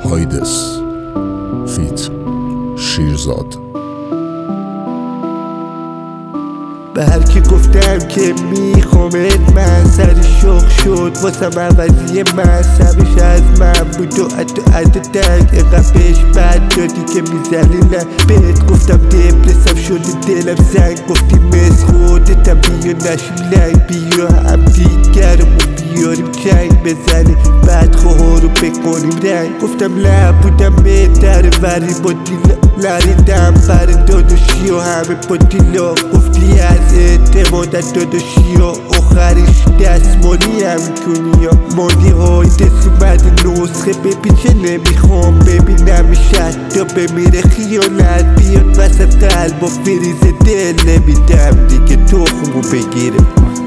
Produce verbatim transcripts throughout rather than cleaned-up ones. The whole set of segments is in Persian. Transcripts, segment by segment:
هایدس فیت شیرزاد. به هر کی گفتم که میخوامت من سر شوق شد واسم عوضی مذهبش از من بود و عد عد دنگ اقب بهش بد دادی که میزنی نه بهت گفتم دپرسم شدی دلم سنگ گفتی مز خودتم بیا نشیم لنگ بیا هم دیگرمو بیاریم چنگ بزنی بعد خواه رو بکنیم رنگ گفتم نه بودم بهتر وری با دیلا لریدم بر داداشی و همه با دیلا گفتی از اعتمادت داداشی و آخرش دستمالی هم کنی یا مالی های دست اومد نسخه بپیچه نمیخوام ببینم شد تا بمیره خیانت بیاد وسط قلب و فریز دل نمیدم دیگه تخمو بگیره.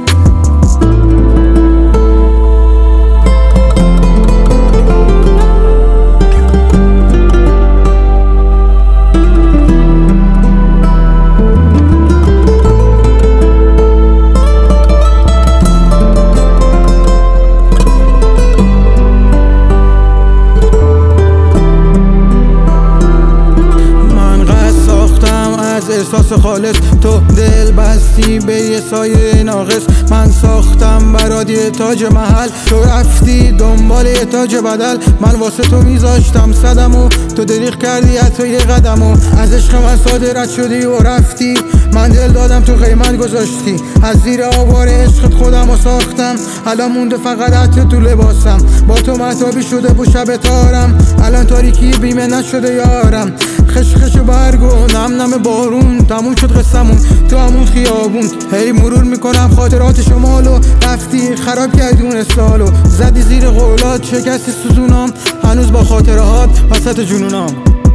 احساس خالص تو دل بستی به یه سایه ناقص. من ساختم برات یه تاج محل تو رفتی دنبال یه تاج بدل. من واسه تو میذاشتم صدمو تو دریغ کردی حتی یه قدمو از عشق من صادرت شدی و رفتی. من دل دادم تو قیمت گذاشتی از زیر آوار عشقت خودمو ساختم. الان مونده فقط عطر تو لباسم با تو مهتابی شده بو شب تارم. الان تاریکی بیمه نشده یارم خش خش برگ و نم نم بارون تموم شد قصمون تو همون خیابون. هی مرور میکنم خاطرات شمالو رفتی خراب کردی اون سالو زدی زیر قولات شکستی سوزونام هنوز با خاطرات وسط جنونام.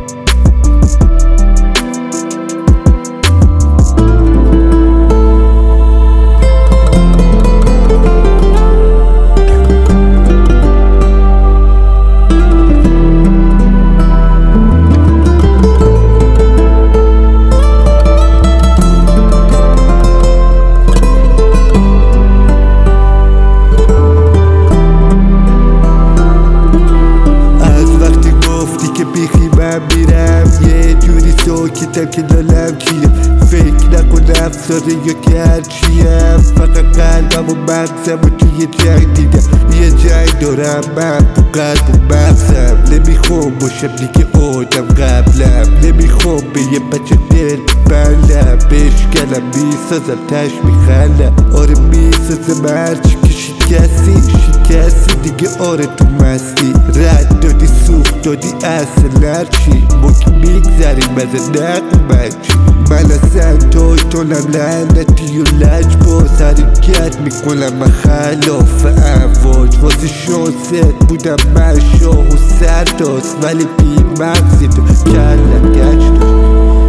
میرم یه جوری ساکتم که لالم کیه فکر نکن افساره یا که هرچیم فقط قلبم و مغزم و توی جنگ دیدم یه جنگ دارم من با قلب و مغزم. نمیخوام باشم دیگه آدم قبلم نمیخوام به یه بچه دل بندم بشکنم میسازم تش میخندم آره میسازم هرچی که شکستی شکستی دیگه آره تو مستی رد دادی سوخت دادی اصل هرچی ما که میگذریم از نقمچی. من اصلا توی تونم لعنتی و لج باز حرکت میکنم من خلاف امواج واسه شانست بودم من شاه و سرداست ولی بی مغزی تو کلم گچ داشت.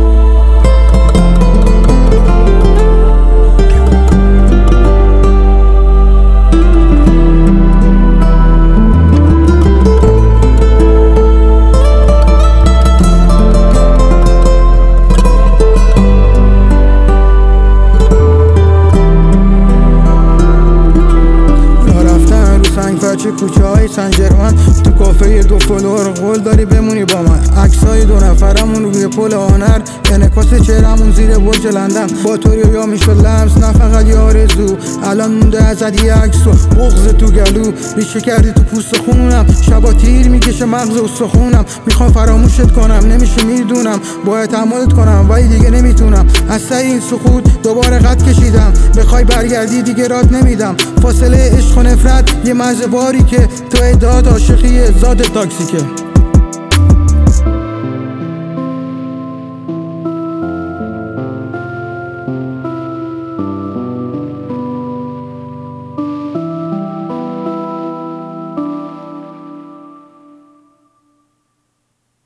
چه کوچه های سنجرمن تو کافه دو فلور قول داری بمونی با من. عکسای دو نفرمون روی پل آنر انعکاس چهرمون زیر برج لندن با تو یا میشد لمس نه فقط یه آرزو. الان مونده ازت یه عکس و بغض تو گلو ریشه کردی تو پوست خونم شبا تیر میکشه مغز و سخونم. میخوام فراموشت کنم نمیشه میدونم باید تحملت کنم ولی دیگه نمیتونم. از سر این سقوط دوباره قد کشیدم بخوای برگردی دیگه رات نمیدم. فاصله عشق و نفرت یه مرز باری که تو ادعات عاشقی ذات تاکسیکه.